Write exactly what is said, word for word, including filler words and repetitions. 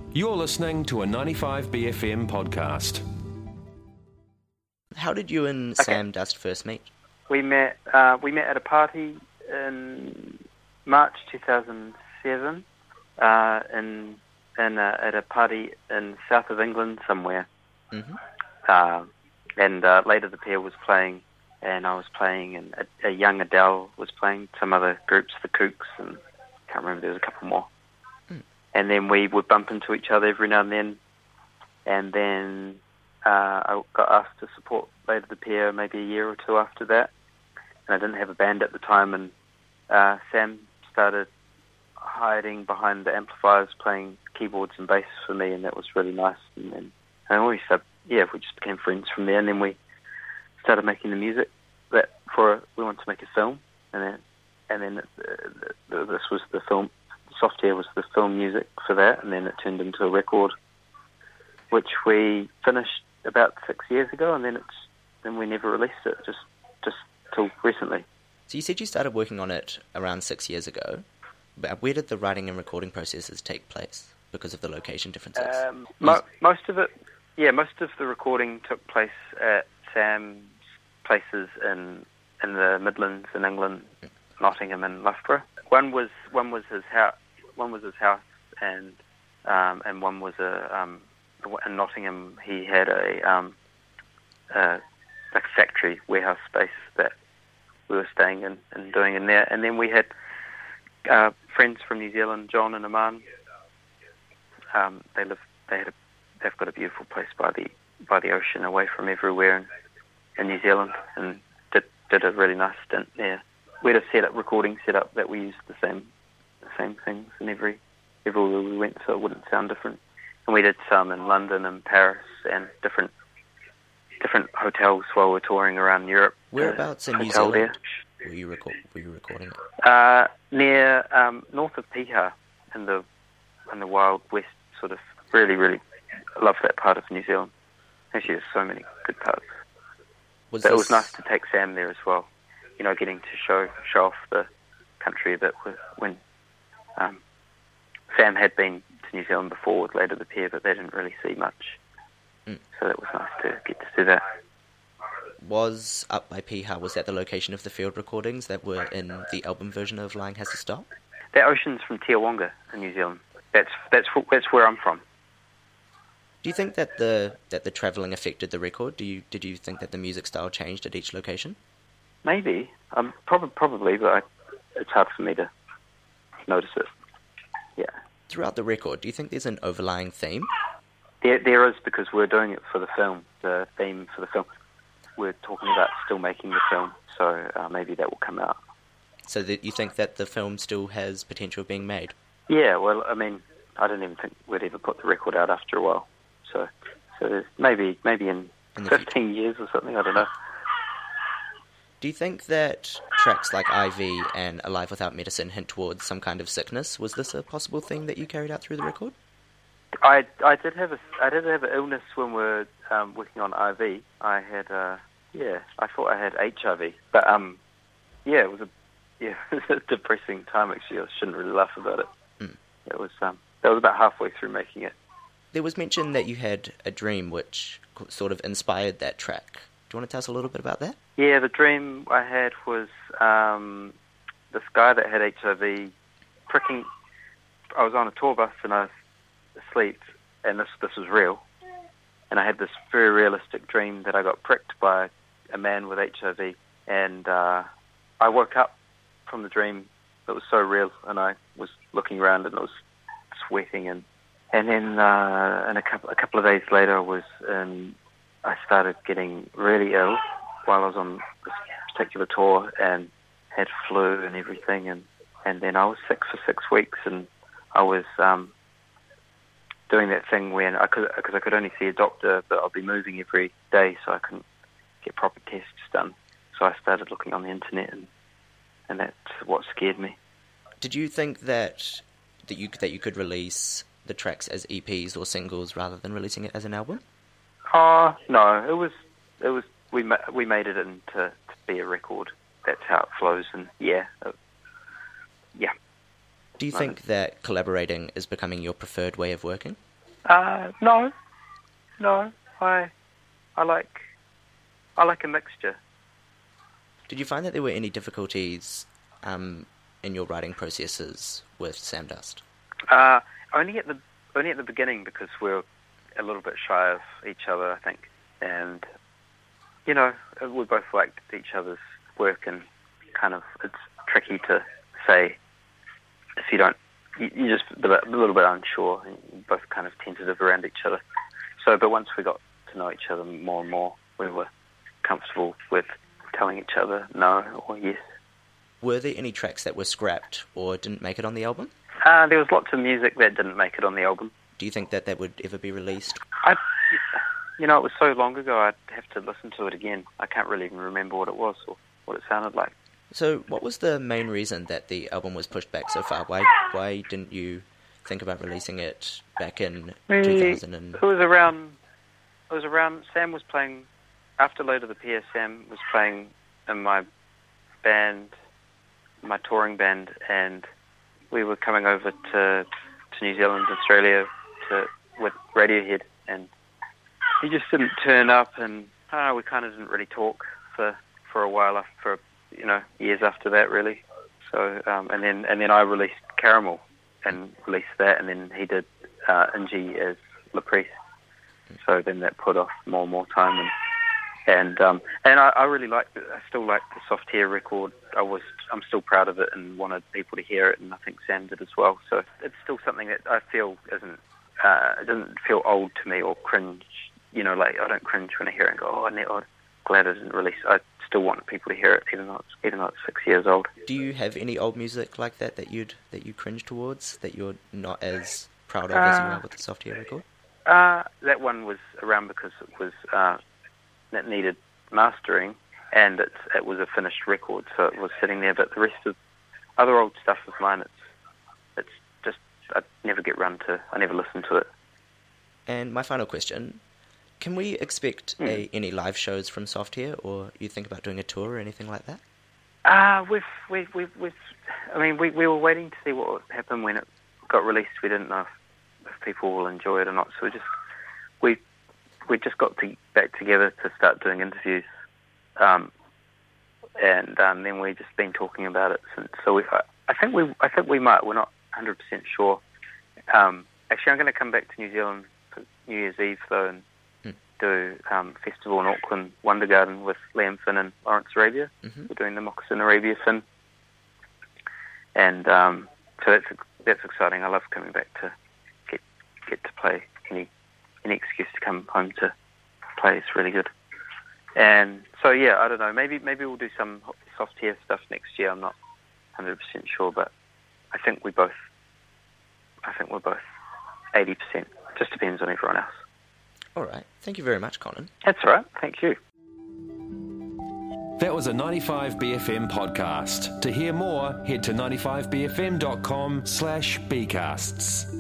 You're listening to a ninety-five B F M podcast. How did you and Okay. Sam Dust first meet? We met uh, we met at a party in March two thousand seven, uh, in in a, at a party in south of England somewhere. Mm-hmm. Uh, and uh, later the pair was playing, and I was playing, and a, a young Adele was playing. Some other groups, the Kooks, and I can't remember. There was a couple more. Mm. And then we would bump into each other every now and then. And then uh, I got asked to support later the pair maybe a year or two after that. And I didn't have a band at the time, and uh, Sam started hiding behind the amplifiers, playing keyboards and bass for me, and that was really nice. And then and we started, yeah, we just became friends from there, and then we started making the music that for we wanted to make a film, and then and then uh, the, this was the film. Soft Air was the film music for that, and then it turned into a record, which we finished about six years ago, and then it's then we never released it, just just till recently. So you said you started working on it around six years ago. But where did the writing and recording processes take place because of the location differences? Um, mo- most of it, yeah, most of the recording took place at Sam's places in in the Midlands in England, Nottingham and Loughborough. One was one was his house, one was his house, and um, and one was a um, in Nottingham. He had a um, uh, like a factory warehouse space that we were staying in and doing in there. And then we had uh, friends from New Zealand, John and Aman. Um, they live. They had. A, they've got a beautiful place by the by the ocean, away from everywhere in, in New Zealand, and did did a really nice stint there. We had a set up recording setup that we used the same the same things in every everywhere we went, so it wouldn't sound different. And we did some in London and Paris and different different hotels while we were touring around Europe. Whereabouts uh, in New hotel Zealand there. were you record were you recording it? Uh, near um, north of Piha, in the in the wild west, sort of. Really, really love that part of New Zealand. Actually, there's so many good parts. Was But this... it was nice to take Sam there as well. You know, getting to show show off the country a bit with, when um, Sam had been to New Zealand before with Later the Pair, but they didn't really see much. Mm. So it was nice to get to do that. Was Up by Piha, was that the location of the field recordings that were in the album version of Lying Has to Stop? That ocean's from Te Wonga in New Zealand. That's that's that's where I'm from. Do you think that the that the travelling affected the record? Do you did you think that the music style changed at each location? Maybe. Um, prob- probably, but I, it's hard for me to notice it. Yeah. Throughout the record, do you think there's an overlying theme? There, there is, because we're doing it for the film, the theme for the film. We're talking about still making the film, so uh, maybe that will come out. So that you think that the film still has potential of being made? Yeah, well, I mean, I don't even think we'd ever put the record out after a while. So, so there's maybe maybe in, In the fifteen years or something, I don't know. Do you think that tracks like I V and Alive Without Medicine hint towards some kind of sickness? Was this a possible theme that you carried out through the record? I, I did have a I did have an illness when we were um, working on I V. I had uh, yeah, I thought I had H I V, but um, yeah, it was a yeah, it was a depressing time actually. I shouldn't really laugh about it. Mm. It was um, that was about halfway through making it. There was mention that you had a dream which sort of inspired that track. Do you want to tell us a little bit about that? Yeah, the dream I had was um, this guy that had H I V pricking. I was on a tour bus and I was asleep, and this this was real. And I had this very realistic dream that I got pricked by a man with H I V, and uh, I woke up from the dream. It was so real, and I was looking around and I was sweating, and and then uh, and a couple a couple of days later, I was in, I started getting really ill while I was on this particular tour, and had flu and everything, and, and then I was sick for six weeks, and I was um, doing that thing when I could, because I could only see a doctor, but I'll be moving every day, so I couldn't get proper tests done. So I started looking on the internet, and and that's what scared me. Did you think that that you that you could release the tracks as E Ps or singles rather than releasing it as an album? Oh no, it was it was we ma- we made it into to be a record. That's how it flows, and yeah, it, yeah. Do you think that collaborating is becoming your preferred way of working? Uh, no, no. I, I like, I like a mixture. Did you find that there were any difficulties um, in your writing processes with Sam Dust? Uh, only at the only at the beginning, because we're a little bit shy of each other, I think, and you know, we both liked each other's work, and kind of it's tricky to say if you don't. You, you're just a, bit, a little bit unsure, and you're both kind of tentative around each other. So, but once we got to know each other more and more, we were comfortable with telling each other no or yes. Were there any tracks that were scrapped or didn't make it on the album? Uh, there was lots of music that didn't make it on the album. Do you think that that would ever be released? I, you know, it was so long ago, I'd have to listen to it again. I can't really even remember what it was or what it sounded like. So what was the main reason that the album was pushed back so far? Why why didn't you think about releasing it back in we, two thousand? And... It was around, it was around, Sam was playing, after Load of the Pier, Sam was playing in my band, my touring band, and we were coming over to, to New Zealand, Australia, to with Radiohead, and he just didn't turn up, and uh, we kind of didn't really talk for, for a while, after, for you know years after that, really. So um, and then and then I released Caramel, and released that, and then he did uh, Ingie as Laprise. So then that put off more and more time, and and um, and I, I really liked it. I still like the Soft Hair record. I was I'm still proud of it and wanted people to hear it, and I think Sam did as well. So it's still something that I feel isn't uh, it doesn't feel old to me or cringe. You know, like I don't cringe when I hear it and go, oh, I'm glad it didn't release. I still want people to hear it, even though it's even though it's six years old. Do you have any old music like that that you'd that you cringe towards, that you're not as proud of uh, as you are with the Soft Hair record? Uh, that one was around because it was uh, it needed mastering, and it's, it was a finished record, so it was sitting there. But the rest of other old stuff of mine, it's it's just I never get round to. I never listen to it. And my final question: can we expect mm. a, any live shows from Soft Hair, or you think about doing a tour or anything like that? Uh, we've we we we've. I mean, we we were waiting to see what would happen when it got released. We didn't know if, if people will enjoy it or not, so we just we we just got to, back together to start doing interviews, um, and um, then we've just been talking about it since. So we, I, I think we, I think we might. We're not one hundred percent sure. Um, actually, I'm going to come back to New Zealand for New Year's Eve though, and hmm. do um, festival in Auckland, Wonder Garden with Liam Finn and Lawrence Arabia. Mm-hmm. We're doing the Moccasin Arabia Finn, and um, so that's that's exciting. I love coming back to get get to play. Any any excuse to come home to play is really good. And so yeah, I don't know. Maybe maybe we'll do some Soft Hair stuff next year. I'm not one hundred percent sure, but I think we both. I think we're both eighty percent. Just depends on everyone else. All right. Thank you very much, Conan. That's all right. Thank you. That was a ninety-five B F M podcast. To hear more, head to ninety-five b f m dot com slash bcasts.